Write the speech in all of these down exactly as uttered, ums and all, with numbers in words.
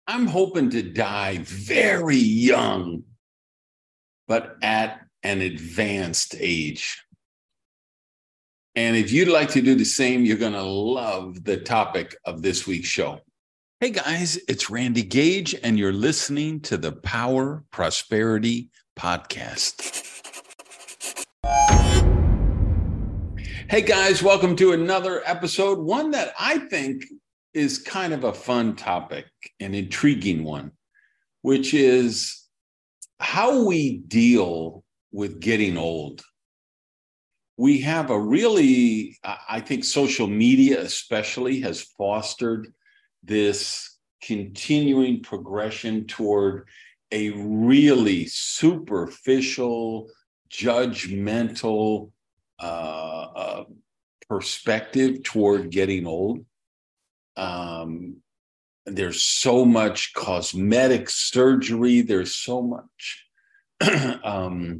I'm hoping to die very young, but at an advanced age. And if you'd like to do the same, you're going to love the topic of this week's show. Hey guys, it's Randy Gage, and you're listening to the Power Prosperity Podcast. Hey guys, welcome to another episode, one that I think is kind of a fun topic, an intriguing one, which is how we deal with getting old. We have a really, I think social media especially has fostered this continuing progression toward a really superficial, judgmental uh, uh, perspective toward getting old. Um, there's so much cosmetic surgery. There's so much um,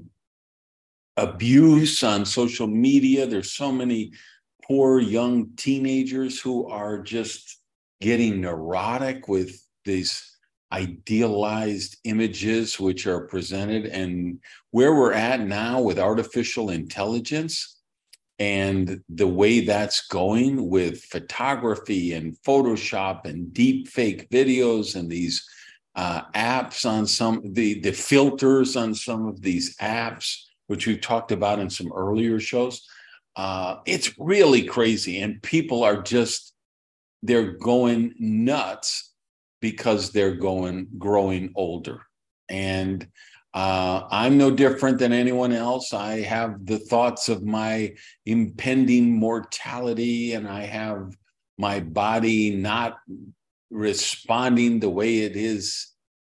abuse on social media. There's so many poor young teenagers who are just getting neurotic with these idealized images which are presented. And where we're at now with artificial intelligence and the way that's going with photography and Photoshop and deep fake videos and these uh, apps on some, the, the filters on some of these apps, which we've talked about in some earlier shows. Uh, it's really crazy. And people are just, they're going nuts because they're going, growing older. And uh, I'm no different than anyone else. I have the thoughts of my impending mortality, and I have my body not responding the way it is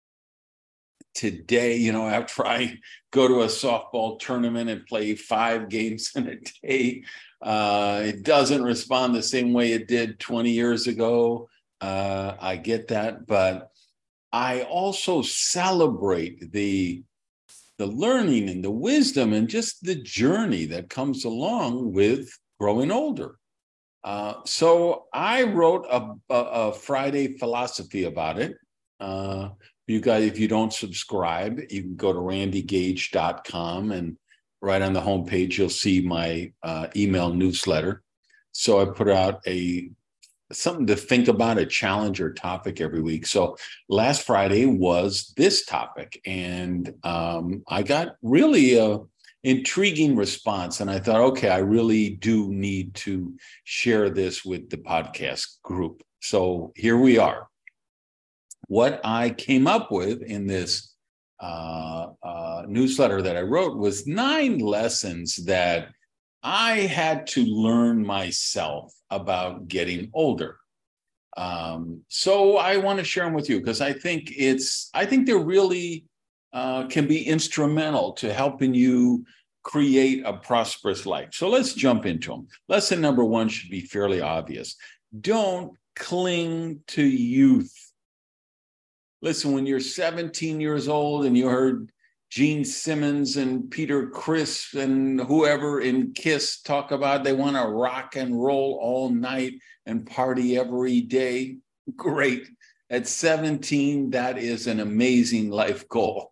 today. You know, after I go to a softball tournament and play five games in a day, uh, it doesn't respond the same way it did twenty years ago. Uh, I get that, but I also celebrate the the learning and the wisdom and just the journey that comes along with growing older. Uh, so I wrote a, a, a Friday philosophy about it. Uh, you guys, if you don't subscribe, you can go to randy gage dot com, and right on the homepage, you'll see my uh, email newsletter. So I put out a something to think about, a challenge or topic every week. So last Friday was this topic, and um, I got really a intriguing response. And I thought, okay, I really do need to share this with the podcast group. So here we are. What I came up with in this uh, uh, newsletter that I wrote was nine lessons that I had to learn myself about getting older. Um, so I want to share them with you because I think it's, I think they're really uh, can be instrumental to helping you create a prosperous life. So let's jump into them. Lesson number one should be fairly obvious. Don't cling to youth. Listen, when you're seventeen years old and you heard Gene Simmons and Peter Criss and whoever in KISS talk about they want to rock and roll all night and party every day. Great. At seventeen, that is an amazing life goal.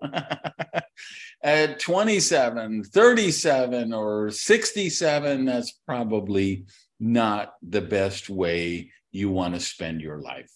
At twenty-seven, thirty-seven, or sixty-seven, that's probably not the best way you want to spend your life.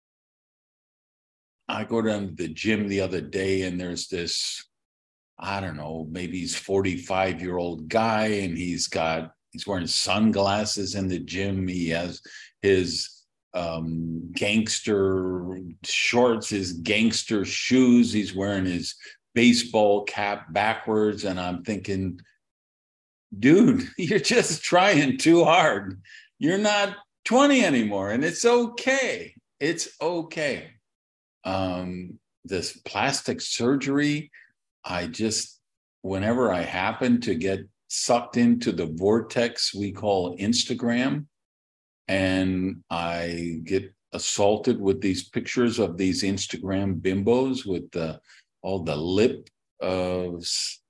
I go down to the gym the other day and there's this, I don't know, maybe he's forty-five-year-old guy, and he's got, he's wearing sunglasses in the gym. He has his um, gangster shorts, his gangster shoes. He's wearing his baseball cap backwards. And I'm thinking, dude, you're just trying too hard. You're not twenty anymore, and it's okay. It's okay. Um, this plastic surgery, I just, whenever I happen to get sucked into the vortex we call Instagram, and I get assaulted with these pictures of these Instagram bimbos with the, all the lip uh,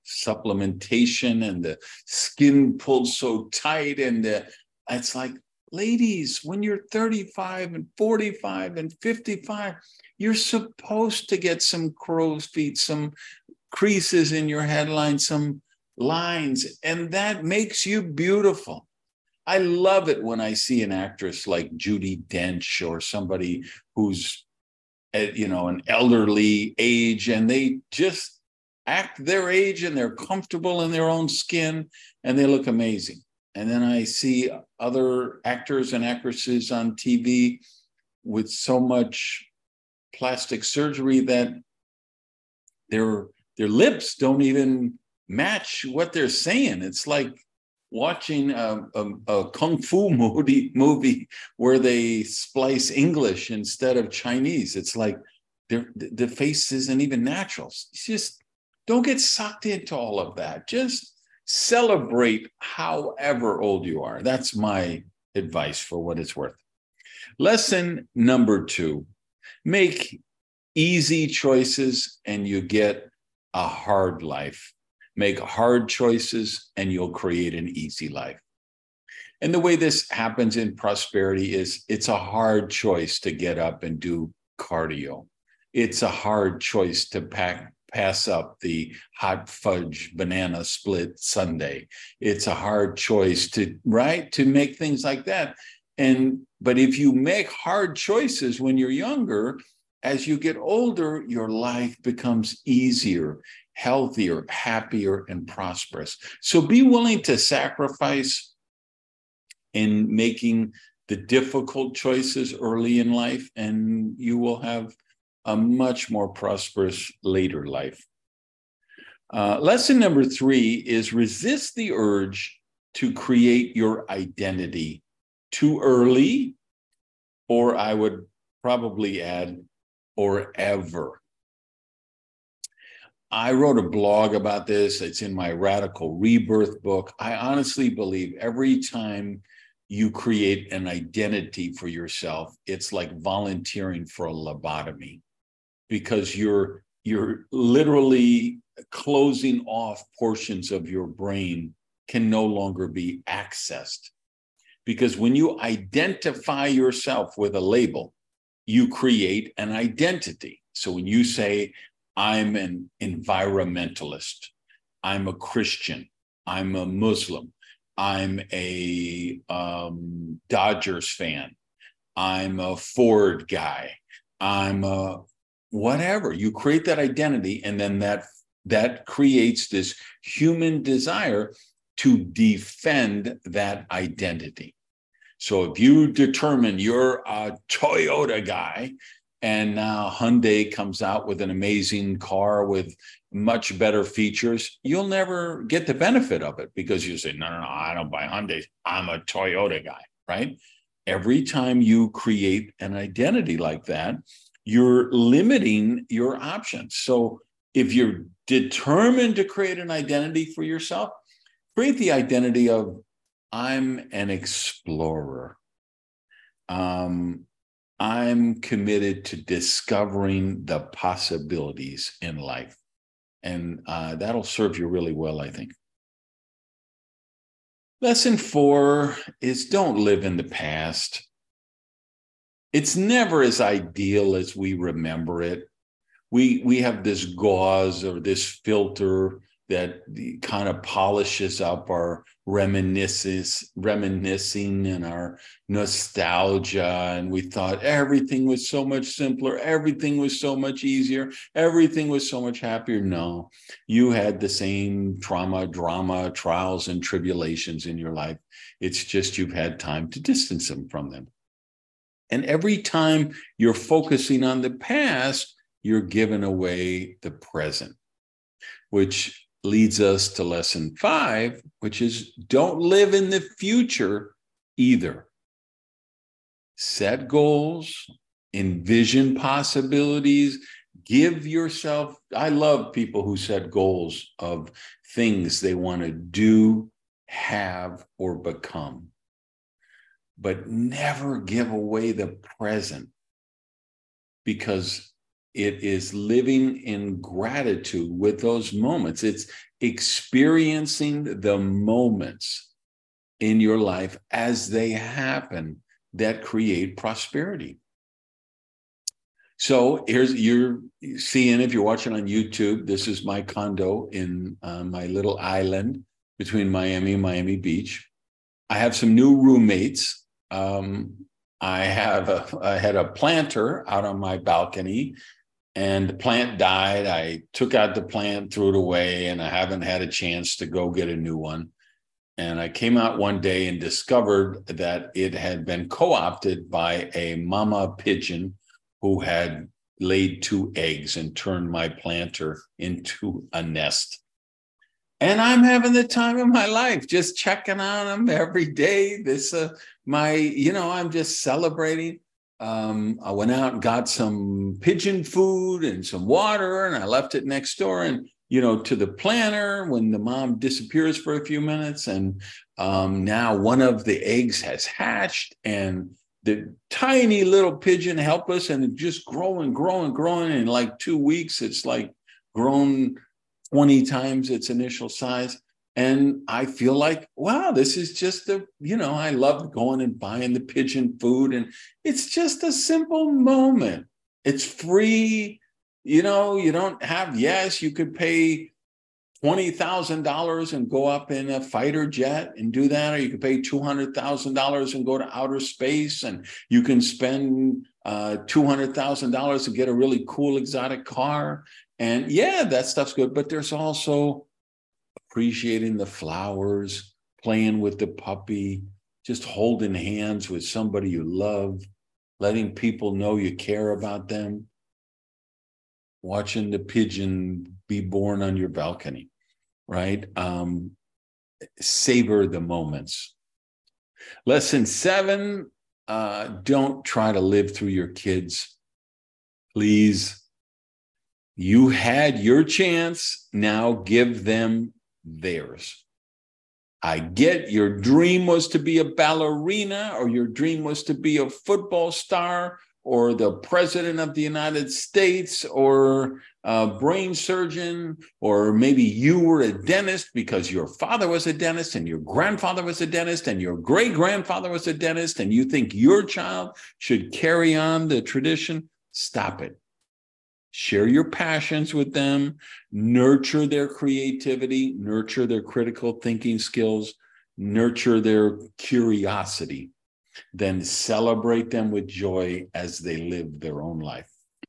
supplementation and the skin pulled so tight, and the, it's like, ladies, when you're thirty-five and forty-five and fifty-five, you're supposed to get some crow's feet, some creases in your headline, some lines, and that makes you beautiful. I love it when I see an actress like Judi Dench or somebody who's, at, you know, an elderly age, and they just act their age and they're comfortable in their own skin and they look amazing. And then I see other actors and actresses on T V with so much plastic surgery that their their lips don't even match what they're saying. It's like watching a, a, a kung fu movie, movie where they splice English instead of Chinese. It's like the face isn't even natural. It's just don't get sucked into all of that. Just celebrate however old you are. That's my advice for what it's worth. Lesson number two, make easy choices and you get a hard life. Make hard choices and you'll create an easy life. And the way this happens in prosperity is it's a hard choice to get up and do cardio. It's a hard choice to pack, pass up the hot fudge banana split sundae. It's a hard choice to, right, to make things like that. And, but if you make hard choices when you're younger, as you get older, your life becomes easier, healthier, happier, and prosperous. So be willing to sacrifice in making the difficult choices early in life, and you will have a much more prosperous later life. Uh, lesson number three is resist the urge to create your identity too early, or I would probably add, or ever. I wrote a blog about this. It's in my Radical Rebirth book. I honestly believe every time you create an identity for yourself, it's like volunteering for a lobotomy, because you're, you're literally closing off portions of your brain can no longer be accessed. Because when you identify yourself with a label, you create an identity. So when you say, I'm an environmentalist, I'm a Christian, I'm a Muslim, I'm a um, Dodgers fan, I'm a Ford guy, I'm a whatever. You create that identity, and then that, that creates this human desire to defend that identity. So if you determine you're a Toyota guy, and now Hyundai comes out with an amazing car with much better features, you'll never get the benefit of it, because you say, no, no, no, I don't buy Hyundai. I'm a Toyota guy, right? Every time you create an identity like that, you're limiting your options. So if you're determined to create an identity for yourself, create the identity of, I'm an explorer. Um, I'm committed to discovering the possibilities in life. And uh, that'll serve you really well, I think. Lesson four is don't live in the past. It's never as ideal as we remember it. We, we have this gauze or this filter that kind of polishes up our reminiscences, reminiscing and our nostalgia. And we thought everything was so much simpler. Everything was so much easier. Everything was so much happier. No, you had the same trauma, drama, trials, and tribulations in your life. It's just you've had time to distance them from them. And every time you're focusing on the past, you're giving away the present, which leads us to lesson five, which is don't live in the future either. Set goals, envision possibilities, give yourself, I love people who set goals of things they want to do, have, or become, but never give away the present, because it is living in gratitude with those moments. It's experiencing the moments in your life as they happen that create prosperity. So here's, you're seeing, if you're watching on YouTube, this is my condo in uh, my little island between Miami and Miami Beach. I have some new roommates. Um, I have a, I had a planter out on my balcony, and the plant died. I took out the plant, threw it away, and I haven't had a chance to go get a new one. And I came out one day and discovered that it had been co-opted by a mama pigeon who had laid two eggs and turned my planter into a nest. And I'm having the time of my life, just checking on them every day. This, uh, my, you know, I'm just celebrating. Um, I went out and got some pigeon food and some water, and I left it next door and, you know, to the planter when the mom disappears for a few minutes. And um, now one of the eggs has hatched, and the tiny little pigeon helped us, and it just growing, growing, growing. In like two weeks, it's like grown twenty times its initial size. And I feel like, wow, this is just a, you know, I love going and buying the pigeon food, and it's just a simple moment. It's free. You know, you don't have, yes, you could pay twenty thousand dollars and go up in a fighter jet and do that, or you could pay two hundred thousand dollars and go to outer space, and you can spend uh, two hundred thousand dollars to get a really cool exotic car. And yeah, that stuff's good, but there's also appreciating the flowers, playing with the puppy, just holding hands with somebody you love, letting people know you care about them, watching the pigeon be born on your balcony, right? Um, savor the moments. Lesson seven, uh, don't try to live through your kids. Please. You had your chance, now give them theirs. I get your dream was to be a ballerina, or your dream was to be a football star, or the president of the United States, or a brain surgeon, or maybe you were a dentist because your father was a dentist and your grandfather was a dentist and your great-grandfather was a dentist, and you think your child should carry on the tradition. Stop it. Share your passions with them, nurture their creativity, nurture their critical thinking skills, nurture their curiosity, then celebrate them with joy as they live their own life.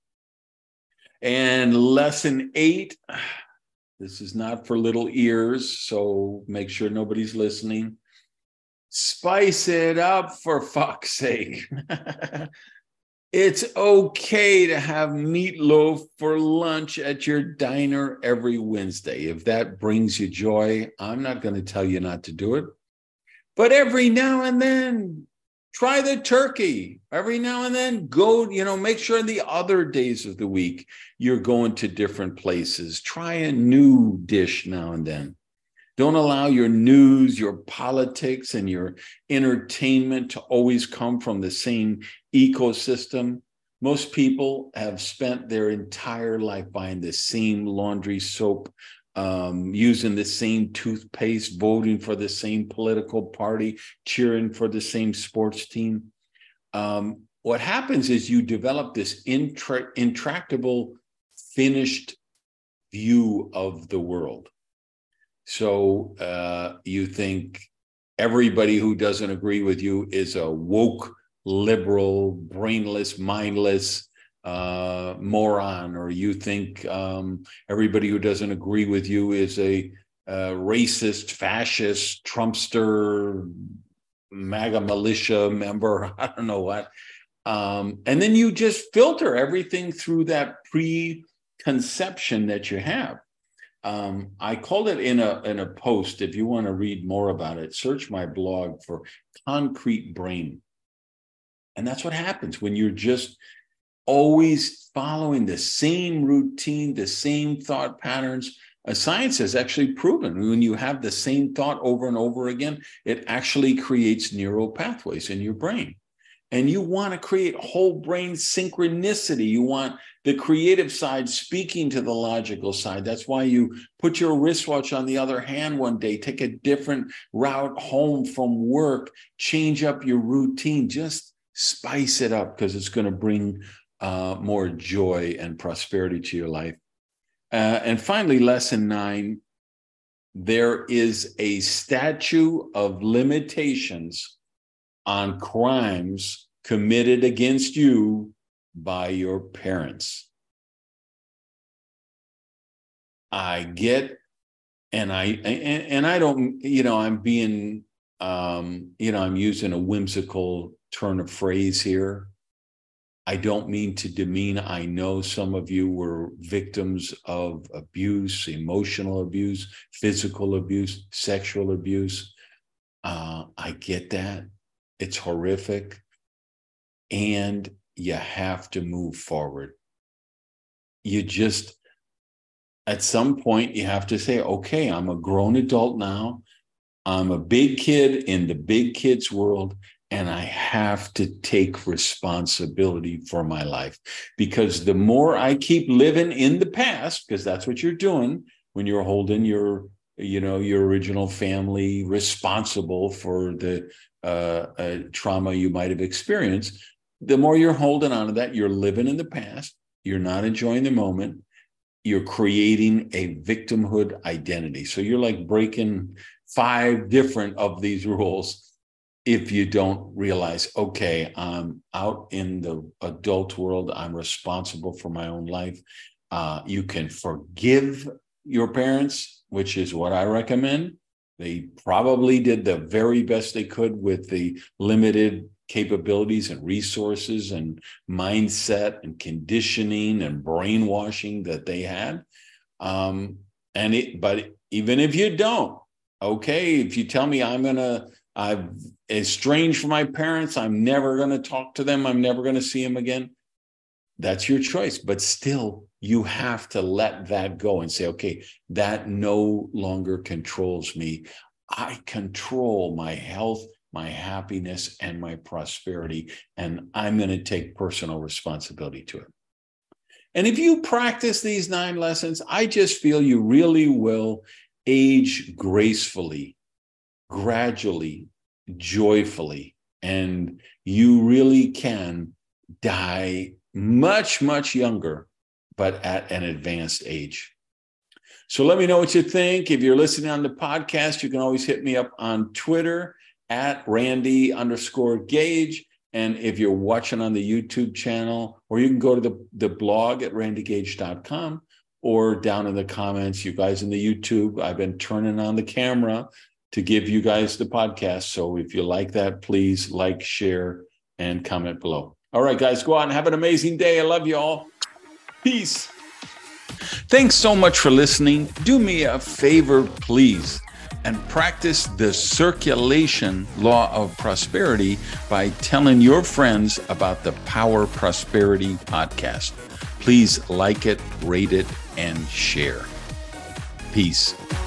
And lesson eight, this is not for little ears, so make sure nobody's listening. Spice it up, for fuck's sake. It's okay to have meatloaf for lunch at your diner every Wednesday. If that brings you joy, I'm not going to tell you not to do it. But every now and then, try the turkey. Every now and then, go, you know, make sure the other days of the week you're going to different places. Try a new dish now and then. Don't allow your news, your politics, and your entertainment to always come from the same ecosystem. Most people have spent their entire life buying the same laundry soap, um, using the same toothpaste, voting for the same political party, cheering for the same sports team. Um, what happens is you develop this intra- intractable, finished view of the world. So uh, you think everybody who doesn't agree with you is a woke, liberal, brainless, mindless uh, moron, or you think um, everybody who doesn't agree with you is a, a racist, fascist, Trumpster, MAGA militia member, I don't know what. Um, and then you just filter everything through that preconception that you have. Um, I called it in a in a post. If you want to read more about it, search my blog for concrete brain. And that's what happens when you're just always following the same routine, the same thought patterns. Uh, science has actually proven when you have the same thought over and over again, it actually creates neural pathways in your brain. And you want to create whole brain synchronicity. You want the creative side speaking to the logical side. That's why you put your wristwatch on the other hand one day, take a different route home from work, change up your routine, just spice it up because it's going to bring uh, more joy and prosperity to your life. Uh, and finally, lesson nine, there is a statute of limitations on crimes committed against you by your parents. I get, and I and, and I don't, you know, I'm being, um, you know, I'm using a whimsical turn of phrase here. I don't mean to demean. I know some of you were victims of abuse, emotional abuse, physical abuse, sexual abuse. Uh, I get that. It's horrific. And you have to move forward. You just, at some point, you have to say, okay, I'm a grown adult now. I'm a big kid in the big kids world, and I have to take responsibility for my life. Because the more I keep living in the past, because that's what you're doing when you're holding your, you know, your original family responsible for the uh, uh, trauma you might have experienced, the more you're holding on to that, you're living in the past, you're not enjoying the moment, you're creating a victimhood identity. So you're like breaking five different of these rules if you don't realize, okay, I'm out in the adult world, I'm responsible for my own life. Uh, you can forgive your parents, which is what I recommend. They probably did the very best they could with the limited capabilities and resources and mindset and conditioning and brainwashing that they had. Um, and it, but even if you don't, okay, if you tell me I'm going to, I'm estranged from my parents, I'm never going to talk to them, I'm never going to see them again, that's your choice. But still, you have to let that go and say, okay, that no longer controls me. I control my health, my happiness, and my prosperity, and I'm going to take personal responsibility to it. And if you practice these nine lessons, I just feel you really will age gracefully, gradually, joyfully, and you really can die much, much younger, but at an advanced age. So let me know what you think. If you're listening on the podcast, you can always hit me up on Twitter at Randy underscore Gage. And if you're watching on the YouTube channel, or you can go to the, the blog at randy gage dot com, or down in the comments, you guys in the YouTube, I've been turning on the camera to give you guys the podcast. So if you like that, please like, share, and comment below. All right, guys, go out and have an amazing day. I love you all. Peace. Thanks so much for listening. Do me a favor, please, and practice the circulation law of prosperity by telling your friends about the Power Prosperity podcast. Please like it, rate it, and share. Peace.